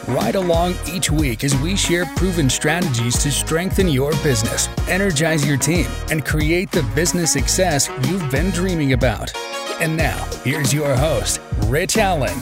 Ride along each week as we share proven strategies to strengthen your business, energize your team, and create the business success you've been dreaming about. And now, here's your host, Rich Allen.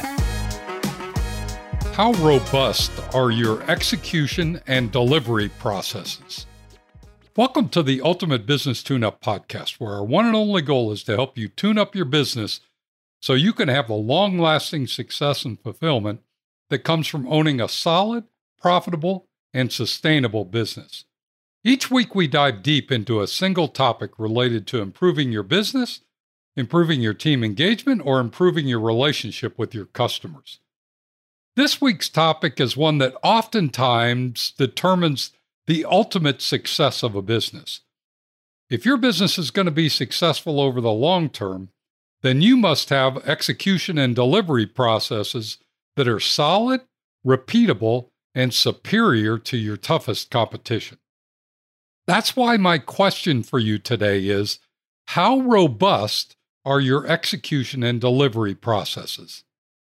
How robust are your execution and delivery processes? Welcome to the Ultimate Business Tune-Up Podcast, where our one and only goal is to help you tune up your business so you can have the long-lasting success and fulfillment that comes from owning a solid, profitable, and sustainable business. Each week we dive deep into a single topic related to improving your business, improving your team engagement, or improving your relationship with your customers. This week's topic is one that oftentimes determines the ultimate success of a business. If your business is going to be successful over the long term, then you must have execution and delivery processes that are solid, repeatable, and superior to your toughest competition. That's why my question for you today is, how robust are your execution and delivery processes?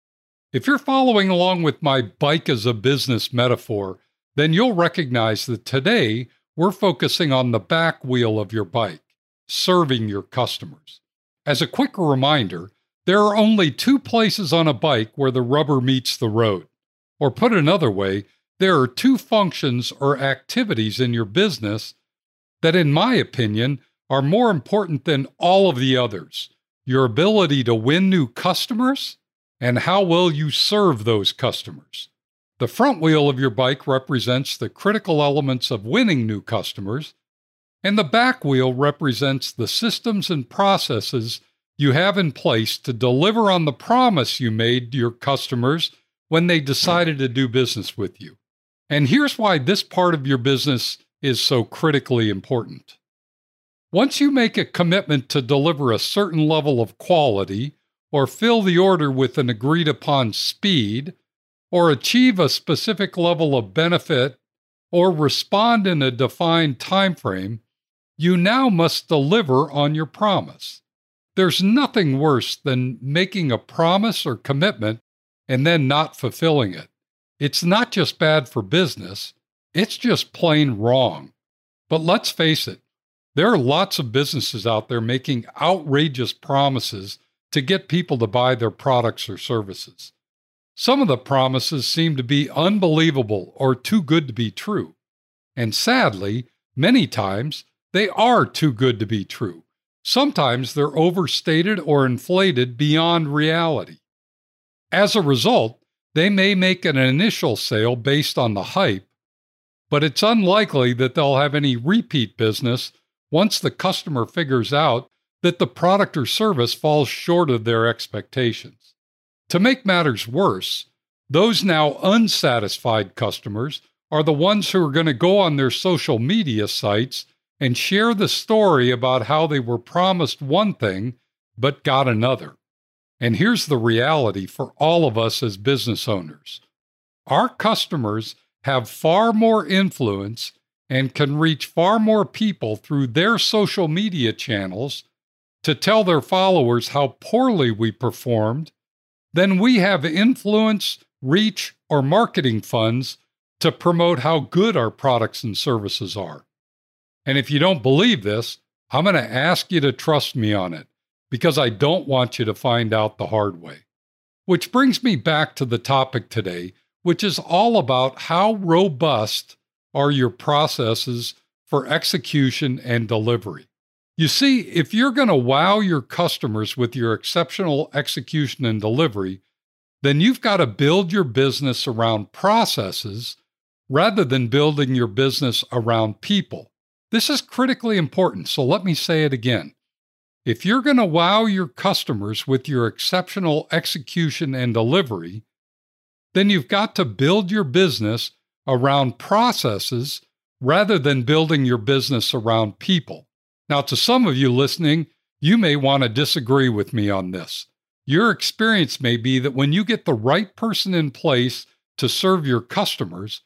If you're following along with my bike as a business metaphor, then you'll recognize that today we're focusing on the back wheel of your bike, serving your customers. As a quick reminder, there are only two places on a bike where the rubber meets the road. Or put another way, there are two functions or activities in your business that, in my opinion, are more important than all of the others: your ability to win new customers and how well you serve those customers. The front wheel of your bike represents the critical elements of winning new customers, and the back wheel represents the systems and processes you have in place to deliver on the promise you made to your customers when they decided to do business with you. And here's why this part of your business is so critically important. Once you make a commitment to deliver a certain level of quality, or fill the order with an agreed-upon speed, or achieve a specific level of benefit, or respond in a defined time frame, you now must deliver on your promise. There's nothing worse than making a promise or commitment and then not fulfilling it. It's not just bad for business, it's just plain wrong. But let's face it, there are lots of businesses out there making outrageous promises to get people to buy their products or services. Some of the promises seem to be unbelievable or too good to be true. And sadly, many times, they are too good to be true. Sometimes they're overstated or inflated beyond reality. As a result, they may make an initial sale based on the hype, but it's unlikely that they'll have any repeat business once the customer figures out that the product or service falls short of their expectations. To make matters worse, those now unsatisfied customers are the ones who are going to go on their social media sites and share the story about how they were promised one thing but got another. And here's the reality for all of us as business owners. Our customers have far more influence and can reach far more people through their social media channels to tell their followers how poorly we performed than we have influence, reach, or marketing funds to promote how good our products and services are. And if you don't believe this, I'm going to ask you to trust me on it, because I don't want you to find out the hard way. Which brings me back to the topic today, which is all about how robust are your processes for execution and delivery. You see, if you're going to wow your customers with your exceptional execution and delivery, then you've got to build your business around processes rather than building your business around people. This is critically important, so let me say it again. If you're going to wow your customers with your exceptional execution and delivery, then you've got to build your business around processes rather than building your business around people. Now, to some of you listening, you may want to disagree with me on this. Your experience may be that when you get the right person in place to serve your customers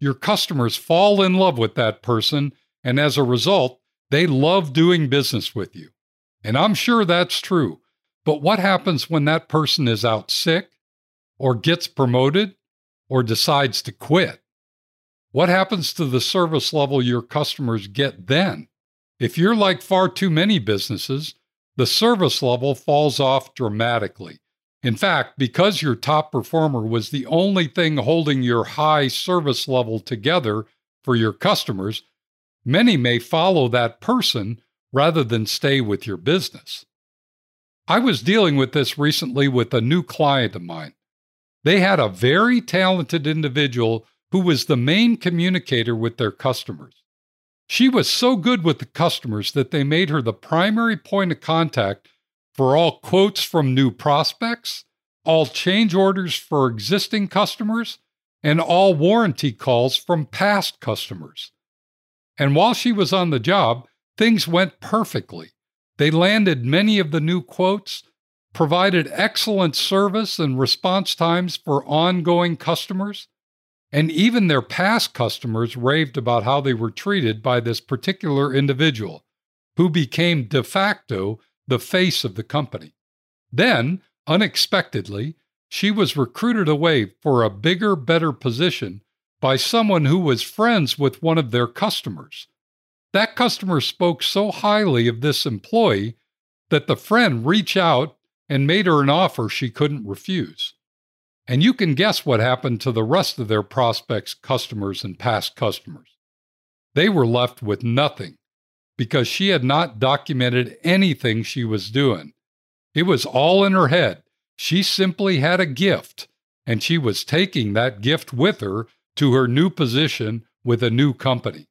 fall in love with that person, and as a result, they love doing business with you. And I'm sure that's true. But what happens when that person is out sick, or gets promoted, or decides to quit? What happens to the service level your customers get then? If you're like far too many businesses, the service level falls off dramatically. In fact, because your top performer was the only thing holding your high service level together for your customers, many may follow that person rather than stay with your business. I was dealing with this recently with a new client of mine. They had a very talented individual who was the main communicator with their customers. She was so good with the customers that they made her the primary point of contact for all quotes from new prospects, all change orders for existing customers, and all warranty calls from past customers. And while she was on the job, things went perfectly. They landed many of the new quotes, provided excellent service and response times for ongoing customers, and even their past customers raved about how they were treated by this particular individual, who became de facto the face of the company. Then, unexpectedly, she was recruited away for a bigger, better position by someone who was friends with one of their customers. That customer spoke so highly of this employee that the friend reached out and made her an offer she couldn't refuse. And you can guess what happened to the rest of their prospects, customers, and past customers. They were left with nothing because she had not documented anything she was doing. It was all in her head. She simply had a gift, and she was taking that gift with her to her new position with a new company.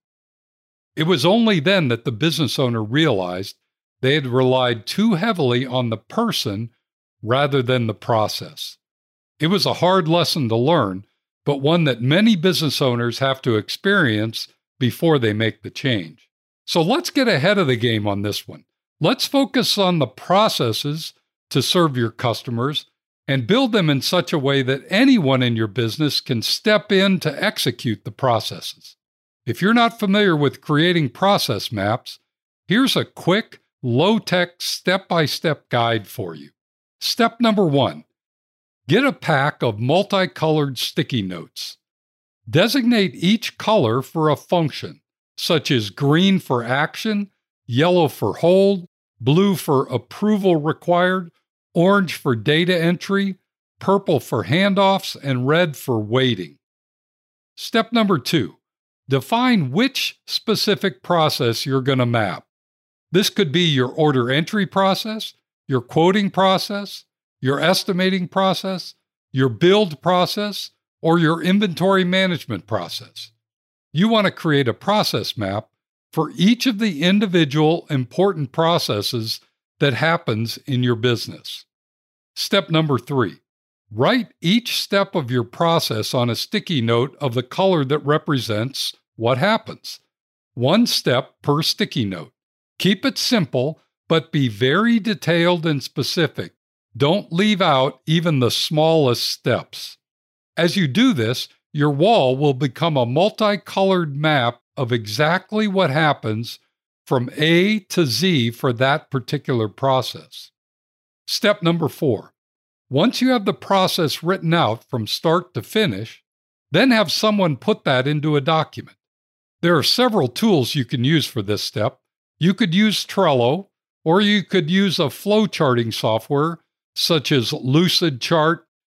It was only then that the business owner realized they had relied too heavily on the person rather than the process. It was a hard lesson to learn, but one that many business owners have to experience before they make the change. So let's get ahead of the game on this one. Let's focus on the processes to serve your customers and build them in such a way that anyone in your business can step in to execute the processes. If you're not familiar with creating process maps, here's a quick, low-tech, step-by-step guide for you. Step number 1. Get a pack of multicolored sticky notes. Designate each color for a function, such as green for action, yellow for hold, blue for approval required, orange for data entry, purple for handoffs, and red for waiting. Step number 2. Define which specific process you're going to map. This could be your order entry process, your quoting process, your estimating process, your build process, or your inventory management process. You want to create a process map for each of the individual important processes that happens in your business. Step number 3. Write each step of your process on a sticky note of the color that represents what happens. 1 step per sticky note. Keep it simple, but be very detailed and specific. Don't leave out even the smallest steps. As you do this, your wall will become a multicolored map of exactly what happens from A to Z for that particular process. Step number 4. Once you have the process written out from start to finish, then have someone put that into a document. There are several tools you can use for this step. You could use Trello, or you could use a flow charting software such as Lucidchart,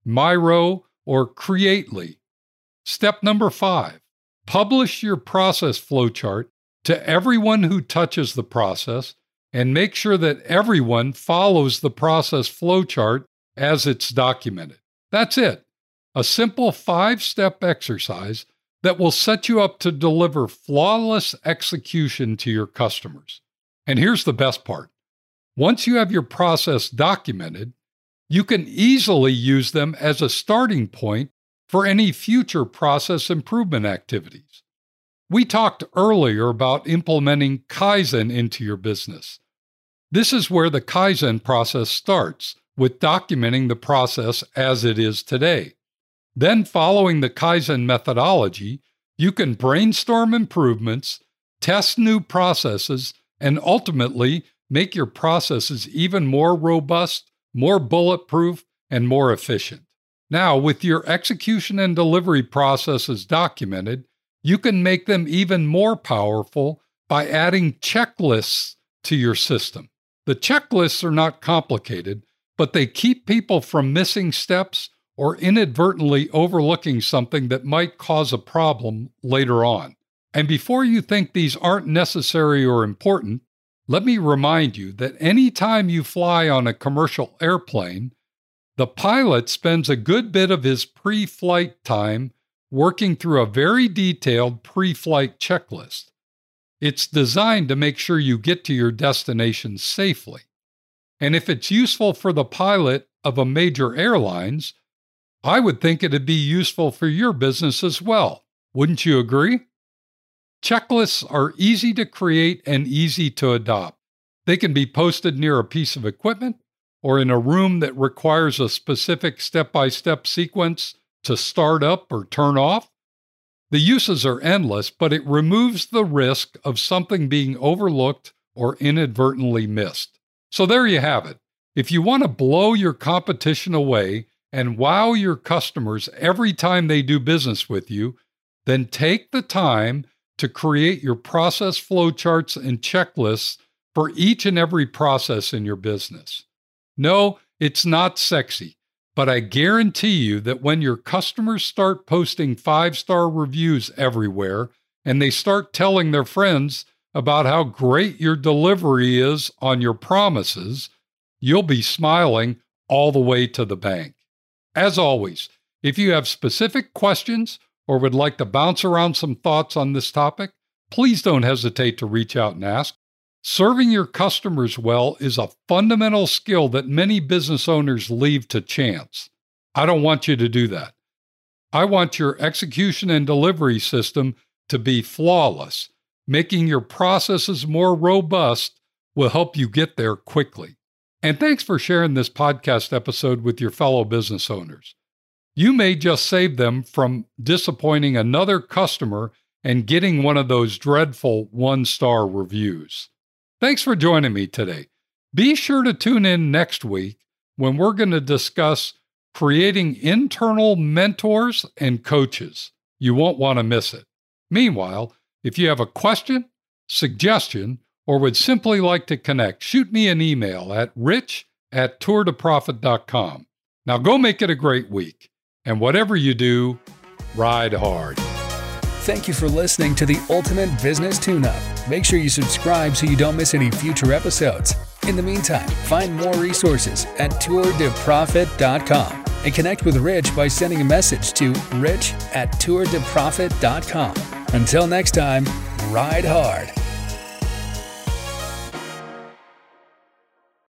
Miro, or Creately. Step number 5. Publish your process flowchart to everyone who touches the process and make sure that everyone follows the process flowchart as it's documented. That's it. A simple 5-step exercise that will set you up to deliver flawless execution to your customers. And here's the best part. Once you have your process documented, you can easily use them as a starting point for any future process improvement activities. We talked earlier about implementing Kaizen into your business. This is where the Kaizen process starts, with documenting the process as it is today. Then, following the Kaizen methodology, you can brainstorm improvements, test new processes, and ultimately make your processes even more robust, more bulletproof, and more efficient. Now, with your execution and delivery processes documented, you can make them even more powerful by adding checklists to your system. The checklists are not complicated, but they keep people from missing steps or inadvertently overlooking something that might cause a problem later on. And before you think these aren't necessary or important, let me remind you that any time you fly on a commercial airplane, the pilot spends a good bit of his pre-flight time working through a very detailed pre-flight checklist. It's designed to make sure you get to your destination safely. And if it's useful for the pilot of a major airlines, I would think it'd be useful for your business as well. Wouldn't you agree? Checklists are easy to create and easy to adopt. They can be posted near a piece of equipment or in a room that requires a specific step-by-step sequence to start up or turn off. The uses are endless, but it removes the risk of something being overlooked or inadvertently missed. So there you have it. If you want to blow your competition away and wow your customers every time they do business with you, then take the time to create your process flowcharts and checklists for each and every process in your business. No, it's not sexy, but I guarantee you that when your customers start posting 5-star reviews everywhere and they start telling their friends about how great your delivery is on your promises, you'll be smiling all the way to the bank. As always, if you have specific questions or would like to bounce around some thoughts on this topic, please don't hesitate to reach out and ask. Serving your customers well is a fundamental skill that many business owners leave to chance. I don't want you to do that. I want your execution and delivery system to be flawless. Making your processes more robust will help you get there quickly. And thanks for sharing this podcast episode with your fellow business owners. You may just save them from disappointing another customer and getting one of those dreadful 1-star reviews. Thanks for joining me today. Be sure to tune in next week when we're going to discuss creating internal mentors and coaches. You won't want to miss it. Meanwhile, if you have a question, suggestion, or would simply like to connect, shoot me an email at rich@tourtoprofit.com. Now go make it a great week. And whatever you do, ride hard. Thank you for listening to the Ultimate Business Tune-Up. Make sure you subscribe so you don't miss any future episodes. In the meantime, find more resources at tourtoprofit.com and connect with Rich by sending a message to rich@tourtoprofit.com. Until next time, ride hard.